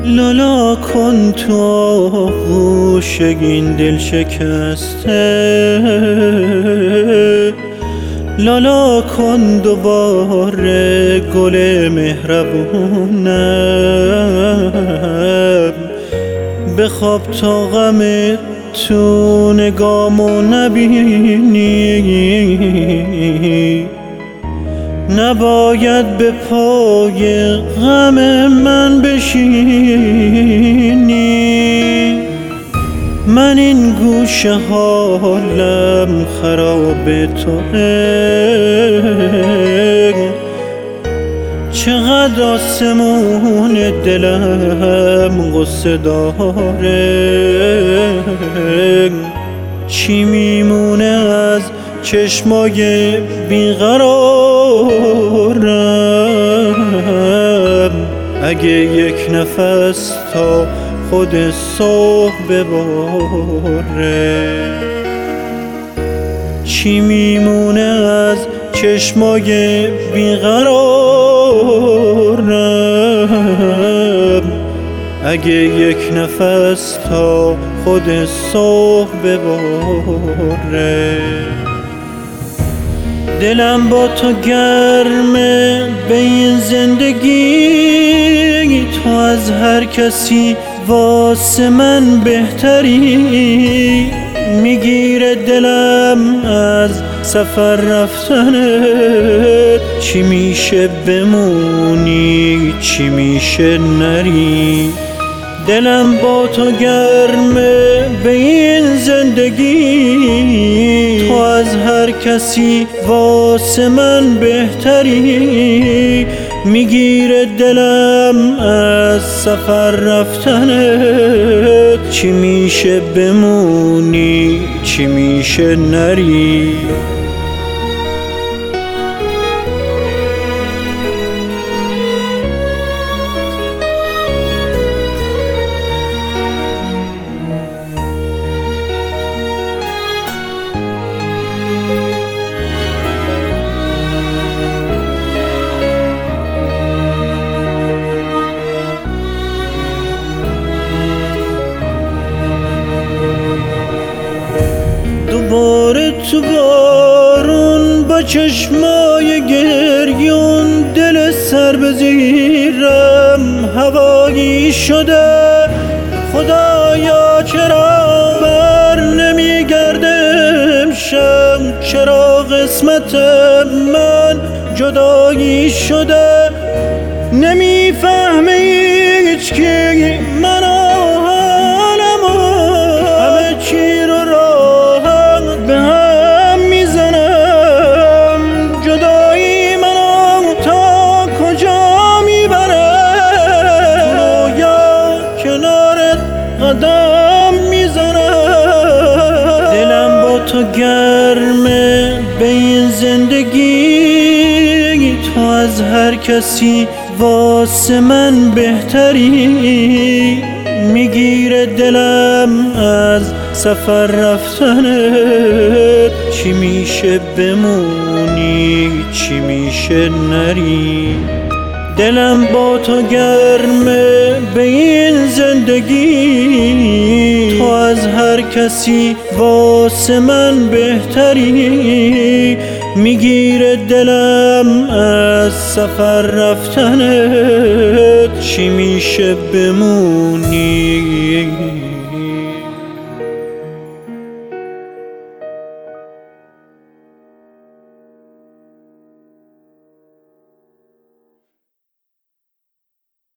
لالا کن تو آغوش این دل شکسته، لالا کن دوباره گل مهربونم، بخواب تا غم تو نگامو نبینی، نباید به پای غم من بشینی. من این گوشه حالم خراب توئه، چقدر آسمون دلم غصه داره، چی میمونه از چشمای بیقرارم اگه یک نفس تا خود صبح بباره؟ چی میمونه از چشمای بیقرارم اگه یک نفس تا خود صبح بباره؟ دلم با تو گرمه به این زندگی، تو از هر کسی واسه من بهتری، میگیره دلم از سفر رفتنت، چی میشه بمونی چی میشه نری؟ دلم با تو گرمه به این زندگی، تو از هر کسی واسه من بهتری، میگیره دلم از سفر رفتنت، چی میشه بمونی چی میشه نری؟ دوباره تو بارون با چشمای گریون، دل سر به زیرم هوایی شده، خدایا چرا بر نمیگرده امشب، چرا قسمت من جدایی شده؟ نمیفهمه هیچ کی من حالمو، همه چی رو راحت به هم میزنم، جدایی منو تا کجا میبره؟ رویا کنارت قدم میزنم، دلم با تو گرمه به این زندگی، تو از هر کسی واسه من بهتری، میگیره دلم از سفر رفتنت، چی میشه بمونی چی میشه نری؟ دلم با تو گرمه به این زندگی، تو از هر کسی واسه من بهتری، میگیره دلم از سفر رفتنت، چی میشه بمونی